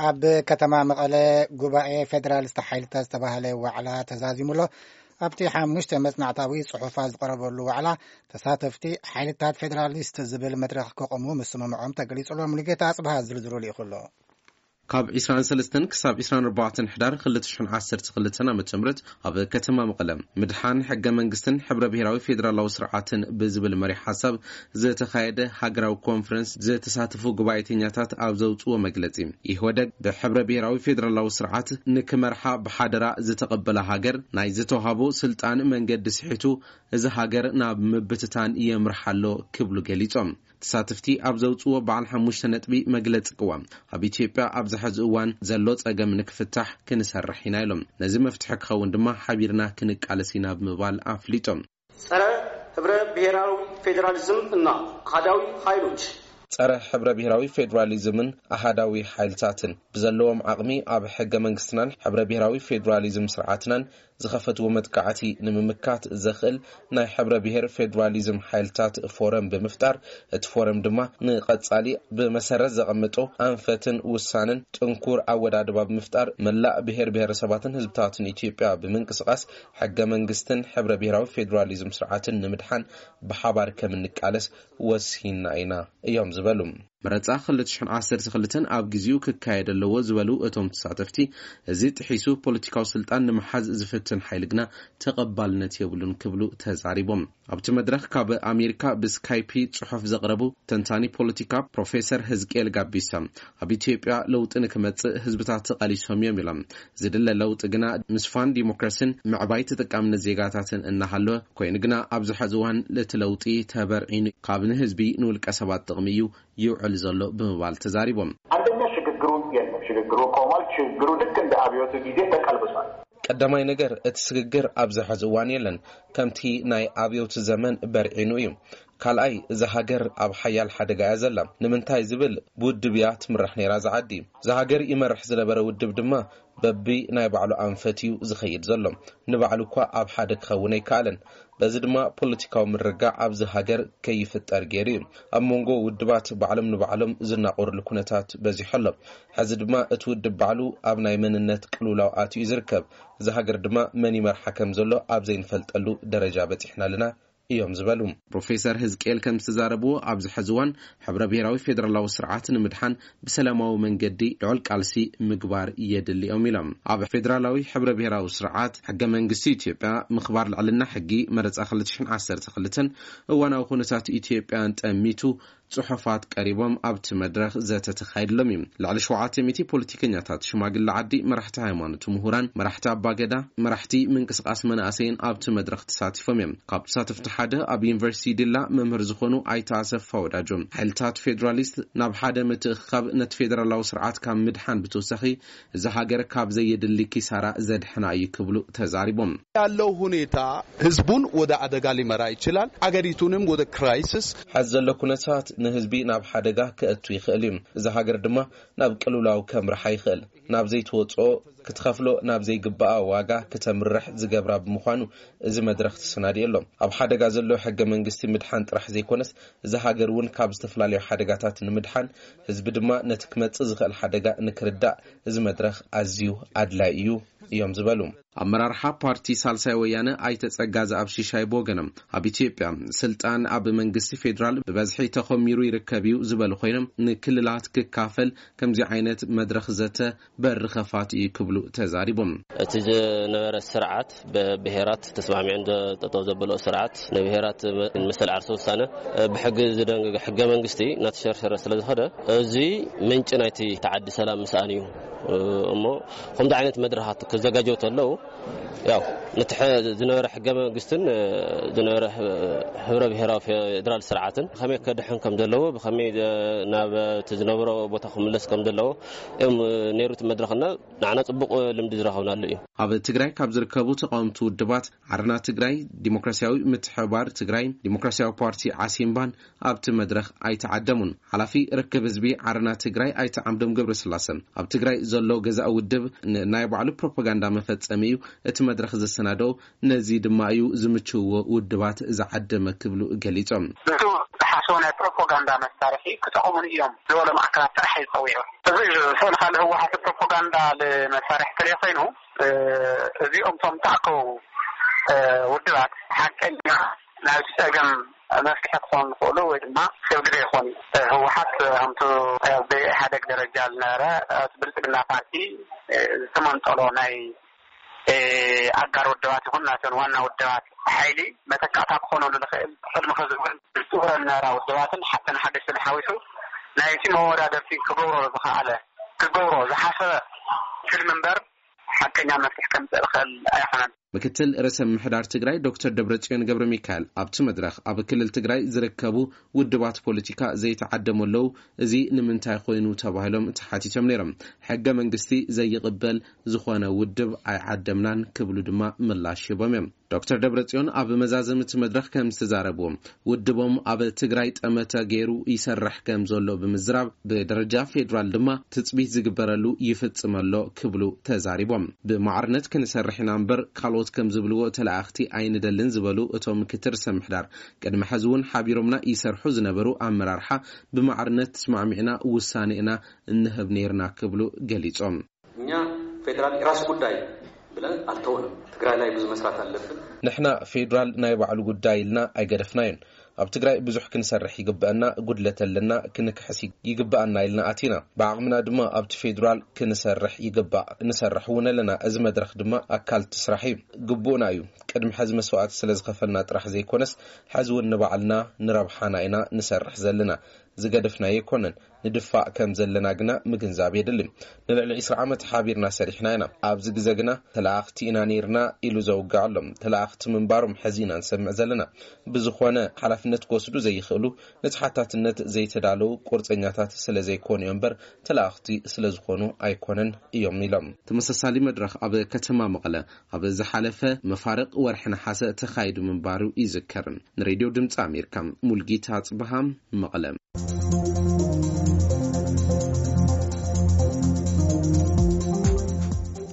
ኣብ ከተማ መቐለ ጉባኤ ፌደራሊስት ሓይልታት ዝተባሃለ ዋዕላ ተዛዚሙሎ ኣብቲ ሓሙሽተ መጽናዕታዊ ጽሑፋት ዝቐረበሉ ዋዕላ ተሳተፍቲ ሓይልታት ፌደራሊስት ዝብል መድረኽ ከቆሙ ምስምምዖም ተገሊጹሎም ሙሉጌታ ኣጽብሃ ዝርዝሩ ልኢኹሎ ካብ 23 ክሳብ 24 ሕዳር 2012 ዓ.ም ኣብ ከተማ መቐለ ምድሓን ሕገ መንግስትን ሕብረ ብሔራዊ ፌደራላዊ ስርዓትን ብዝብል መሪ ሓሳብ ዝተኻየደ ሃገራዊ ኮንፈረንስ ዝተሳተፉ ጉባኤተኛታት ኣብ ዘውጽዎ መግለጺ ይህወደግ ብሕብረ ብሔራዊ ፌደራላዊ ስርዓት ንክመርሓ ብሓደራ ዝተቐበለ ሃገር ናይ ዝተዋሃቦ ስልጣን መንገዲ ስሒቱ እዚ ሃገር ናብ ምብትታን የምርሓሎ ክብሉ ገሊጾም ተሳተፍቲ ኣብ ዘውጽዎ በዓል 5 ነጥቢ መግለጺ ቅዋም ኣብ ኢትዮጵያ ኣብ ዝሕዚ እዋን ዘሎ ጸገም ንክፍታሕ ክንሰርሕ ኢና ኢሎም ነዚ መፍትሒ ክኸውን ድማ ሓቢርና ክንቃለስ ኢና ብምባል ኣፍሊጦም ጸረ ሕብረ ብሔራዊ ፌደራሊዝም እና አሃዳዊ ኃይሎች ጸረ ሕብረ ብሔራዊ ፌደራሊዝምን አሃዳዊ ኃይልታትን ብዘለዎም ዓቕሚ ኣብ ሕገ መንግስትናን ሕብረ ብሔራዊ ፌደራሊዝም ስርዓትናን ዝኸፈትዎ መጥቃዕቲ ንምምካት ዘኽእል ናይ ሕብረ ብሔር ፌደራሊዝም ኃይልታት ፎረም ብምፍጣር እቲ ፎረም ድማ ንቐጻሊ ብመሰረት ዘቐምጦ አንፈትን ውሳነን ጥንኩር ኣወዳድባ ብምፍጣር መላእ ብሔር ብሔረሰባትን ህዝብታትን ኢትዮጵያ ብምንቅስቃስ ሕገ መንግስትን ሕብረ ብሔራዊ ፌደራሊዝም ስርዓትን ንምድሓን ብሓባር ከምንቃለስ ወሲና ኢና እዮም ዝበሉ መረጻ 2012 ኣብ ግዚኡ ክካየድ ኣለዎ ዝበሉ እቶም ተሳተፍቲ እዚ ጥሒሱ ፖለቲካዊ ስልጣን ንምሓዝ ዝፍትን ሓይል ግና ተቐባልነት የብሉን ክብሉ ተዛሪቦም ኣብቲ መድረኽ ካብ ኣሜሪካ ብስካይፒ ጽሑፍ ዘቕረቡ ተንታኒ ፖለቲካ ፕሮፌሰር ህዝቅኤል ጋቢሳ ኣብ ኢትዮጵያ ለውጥ ንክመጽእ ህዝብታት ተቃሊሶም እዮም ኢሎም ዝድለ ለውጥ ግና ምስፋን ዲሞክራሲን ምዕባይ ተጠቃምነት ዜጋታትን እናሃለወ ኮይኑ ግና ኣብ ዝሕዚ እዋን ለቲ ለውጢ ተበርዒኑ ካብ ንህዝቢ ንውልቀ ሰባት ጥቕሚ እዩ ይውዕል ዘሎ ብምባል ተዛሪቦም አንደኛ ሽግግሩ ቆሟል ሽግግሩ ልክ እንደ አብዮቱ ጊዜ ተቀልብሷል ቀዳማይ ነገር እቲ ስግግር ኣብ ዝሕዚ እዋን የለን ከምቲ ናይ አብዮቱ ዘመን በርዒኑ እዩ ካልኣይ እዚ ሃገር ኣብ ሓያል ሓደጋ እያ ዘላ ንምንታይ ዝብል ብውድብ እያ ትምራሕ ነይራ ዝዓዲ እዚ ሃገር ይመርሕ ዝነበረ ውድብ ድማ በቢ ናይ ባዕሉ አንፈትዩ ዝኸይድ ዘሎ ንባዕሉ እኳ ኣብ ሓደ ክኸውን ኣይከኣለን በዚ ድማ ፖለቲካዊ ምርጋዕ ኣብዚ ሃገር ከይፍጠር ገይሩ ኣብ መንጎ ውድባት ባዕሎም ንባዕሎም ዝናቆርሉ ኩነታት በዚሑ ኣሎ ሕዚ ድማ እቲ ውድብ ባዕሉ ኣብ ናይ መንነት ቅልውላው ኣትዩ ዝርከብ እዚ ሃገር ድማ መን ይመርሓ ከም ዘሎ ኣብ ዘይንፈልጠሉ ደረጃ በፂሕና ኣለና እዮም ዝበሉ ፕሮፌሰር ህዝቅኤል ከም ተዛረብዎ ኣብ ዝሕዚ እዋን ሕብረ ብሔራዊ ፌደራላዊ ስርዓት ንምድሓን ብሰላማዊ መንገዲ ልዑል ቃልሲ ምግባር የድልዮም ኢሎም ኣብ ፌደራላዊ ሕብረ ብሔራዊ ስርዓት ሕገ መንግስቲ ኢትዮጵያ ምኽባር ልዕልና ሕጊ መረጻ 2012 እዋናዊ ኩነታት ኢትዮጵያ ጠሚቱ ጽሑፋት ቀሪቦም ኣብቲ መድረኽ ዘተተኻይድሎም እዩ ልዕሊ 700 ፖለቲከኛታት ሽማግለ ዓዲ መራሕቲ ሃይማኖት ምሁራን መራሕቲ ኣባገዳ መራሕቲ ምንቅስቃስ መናእሰይን ኣብቲ መድረኽ ተሳቲፎም እዮም ካብ ተሳተፍቲ ሓደ ኣብ ዩኒቨርሲቲ ዲላ መምህር ዝኾኑ ኣይተ ኣሰፋ ወዳጆም ሓይልታት ፌደራሊስት ናብ ሓደ ምትእኽኻብ ነቲ ፌደራላዊ ስርዓት ካብ ምድሓን ብተወሳኺ እዚ ሃገር ካብ ዘየድሊ ኪሳራ ዘድሕና እዩ ክብሉ ተዛሪቦም ያለው ሁኔታ ህዝቡን ወደ አደጋ ሊመራ ይችላል አገሪቱንም ወደ ክራይሲስ ሓዘለ ኩነታት ንህዝቢ ናብ ሓደጋ ከእቱ ይኽእል እዩ እዚ ሃገር ድማ ናብ ቅልውላው ከምርሓ ይኽእል ናብ ዘይተወጽኦ ክትኸፍሎ ናብ ዘይግባኣ ዋጋ ከተምርሕ ዝገብራ ብምዃኑ እዚ መድረኽ ተሰናዲየሎም ኣብ ሓደጋ ዘሎ ሕገ መንግስቲ ምድሓን ጥራሕ ዘይኮነስ እዚ ሃገር እውን ካብ ዝተፈላለዩ ሓደጋታት ንምድሓን ህዝቢ ድማ ነቲ ክመጽእ ዝኽእል ሓደጋ ንክርዳእ እዚ መድረኽ ኣዝዩ ኣድላይ እዩ እዮም ዝበሉ ኣመራርሓ ፓርቲ ሳልሳይ ወያነ ኣይተጸጋዝ ኣብ ሽሻይ ቦገንም ኣብ ኢትዮጵያ ስልጣን ኣብ መንግስቲ ፌደራል በዝሒ ተኸሚሩ ይርከብ እዩ ዝበሉ ኮይኖም ንክልላት ክካፈል ከምዚ ዓይነት መድረኽ ዘተ በርኸፋት ይክብሉ ተዛሪቦም እቲ ነበረ ስርዓት ብብሔራት ተስማሚዑን ተጠው ዘበሎ ስርዓት ንብሔራት መሰል ዓርሶ ውሳነ ብሕጊ ዝደንገገ ሕገ መንግስቲ ናተሸርሸረ ስለዝኸደ እዚ ምንጭ ናይቲ ተዓዲ ሰላም ምሳኣን እዩ እሞ ከምዚ ዓይነት መድረኻት ክዘጋጀው ተለው ያው ነትሕ ዝነበረ ሕገ መንግስትን ዝነበረ ሕብረ ብሔራዊ ፌደራል ስርዓትን ከመይ ከድሕን ከም ዘለዎ ብከመይ ናብ ዝነበረ ቦታ ክምለስ ከም ዘለዎ ነይሩት መድረኽና ንዓና ጽቡቕ ልምዲ ዝረኸብናሉ እዩ ኣብ ትግራይ ካብ ዝርከቡ ተቃውምቲ ውድባት ዓረና ትግራይ ዲሞክራሲያዊ ምትሕብባር ትግራይ ዲሞክራሲያዊ ፓርቲ ዓሲምባን ኣብቲ መድረኽ ኣይተዓደሙን ሓላፊ ርክብ ህዝቢ ዓረና ትግራይ ኣይተዓምዶም ገብረስላሰን ኣብ ትግራይ ዘሎ ገዛእ ውድብ ናይ ባዕሉ ፕሮፓጋንዳ መፈጸሚ እዩ እቲ መድረኽ ዘሰናደው ነዚ ድማ እዩ ዝምችውዎ ውድባት ዝዓደመ ክብሉ ገሊጾም زونة بروباغندا مسارحي كتقومون اليوم دولة معكرات ترحي صويعه زي خاله هو حتى بروباغندا لمسارح تريخينه زي أمتم تعقوا ودبات حقا لا تساقم ما في حقصان نقوله وإدما سيو قدر يخوني هو حتى همتو بحدك درجة النارة تبلتقنا فاتي زمان طولوناي أقار ودوات هنا وانا ودوات حيلي متكاتا بخونو للخيل حلم خزوان بسورة النارة ودوات حتى نحدث نحاويسو لا يتم ورادة في كبورو بخالة كبورو زحافة في المنبر حتى نعمل في حكم الخيل أي حنان ምክትል ርዕሰ ምሕዳር ትግራይ ዶክተር ደብረጽዮን ገብረ ሚካኤል ኣብቲ መድረኽ ኣብ ክልል ትግራይ ዝርከቡ ውድባት ፖለቲካ ዘይተዓደመለው እዚ ንምንታይ ኮይኑ ተባሂሎም ተሓቲቶም ነይሮም ሕገ መንግስቲ ዘይቅበል ዝኾነ ውድብ ኣይዓደምናን ክብሉ ድማ ምላሽ ሂቦም እዮም ዶክተር ደብረጽዮን ኣብ መዛዘምቲ መድረኽ ከም ዝተዛረብዎም ውድቦም ኣብ ትግራይ ጠመተ ገይሩ ይሰርሕ ከም ዘሎ ብምዝራብ ብደረጃ ፌደራል ድማ ትጽቢት ዝግበረሉ ይፍጽመሎ ክብሉ ተዛሪቦም ብማዕርነት ክንሰርሕና እምበር ካልኦት ከም ዝብልዎ ተላእኽቲ ኣይንደልን ዝበሉ እቶም ምክትል ርዕሰ ምሕዳር ቅድሚ ሕዚ እውን ሓቢሮምና ይሰርሑ ዝነበሩ ኣመራርሓ ብማዕርነት ተስማዕሚዕና ውሳኔና እንህብ ነርና ክብሉ ገሊጾም እኛ ፌደራል ራስ ጉዳይ ብለን አልተወንም ትግራይ ላይ ብዙ መስራት አለብን ንሕና ፌደራል ናይ ባዕሉ ጉዳይ ኢልና ኣይገደፍናይን ኣብ ትግራይ ብዙሕ ክንሰርሕ ይግባአና ጉድለት ኣለና ክንክሕስ ይግባአና ኢልና ኣቲና ብዓቕምና ድማ ኣብቲ ፌደራል ክንሰርሕ ይግባእ ንሰርሕ እውን ኣለና እዚ መድረኽ ድማ ኣካል ትስራሕ እዩ ግቡእና እዩ ቅድሚ ሕዚ መስዋዕት ስለ ዝኸፈልና ጥራሕ ዘይኮነስ ሕዚ እውን ንባዕልና ንረብሓና ኢና ንሰርሕ ዘለና ዝገደፍና ይኮነን ንድፋዕ ከም ዘለና ግና ምግንዛብ የድልም ንልዕሊ 20 ዓመት ሓቢርና ሰሪሕና ኢና ኣብዚ ግዜ ግና ተላእኽቲ ኢና ነርና ኢሉ ዘውግዓሎም ተላእኽቲ ምንባሮም ሕዚና ንሰምዕ ዘለና ብዝኾነ ሓላፍነት ክወስዱ ዘይኽእሉ ንተሓታትነት ዘይተዳለው ቁርፀኛታት ስለ ዘይኮኑ እምበር ተላእኽቲ ስለ ዝኾኑ ኣይኮነን እዮም ኢሎም ተመሳሳሊ መድረኽ ኣብ ከተማ መቐለ ኣብ ዝሓለፈ መፋርቕ ወርሒ ነሓሰ ተኻይዱ ምንባሩ ይዝከርን ንሬድዮ ድምፂ ኣሜሪካ ሙልጌታ ጽብሃም መቐለ